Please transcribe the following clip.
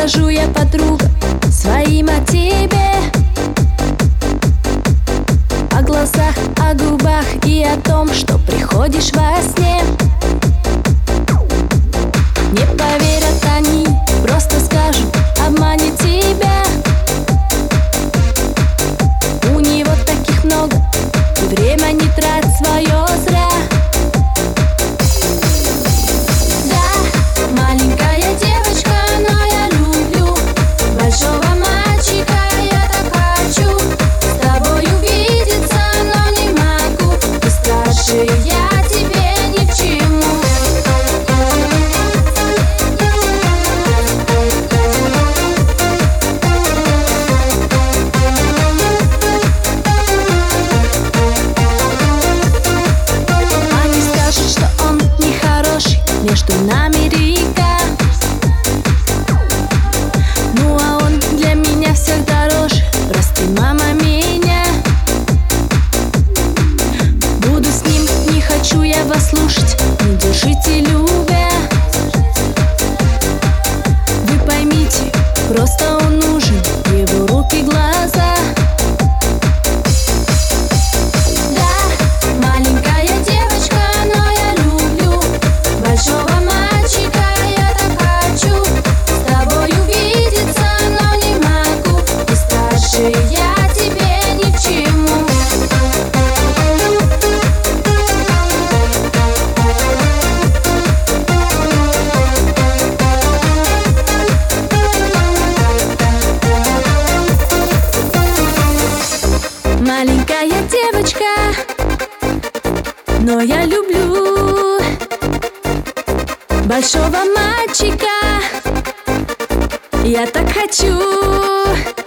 скажу я, подруга, своим о тебе? О глазах, о губах и о том, что приходишь во сне. Не поверят они, просто скажут, обманет тебя. У него таких много, и время не трать свое зря. Да, маленькая девочка, но я люблю большого мальчика, я так хочу с тобой увидеться, но не могу. Ты старше, я тебе ни к чему. Они скажут, что он нехороший, между нами река. Ну а он для меня всех дороже, прости, мама, меня. Буду с ним, не хочу я вас слушать, не держите любя. Вы поймите, просто он нужен, его руки, глаза. Да, маленькая девочка, но я люблю большого мальчика, я так хочу с тобой увидеться, но не могу. Ты старше, я тебе ни к чему. Маленькая девочка, но я люблю большого мальчика, я так хочу.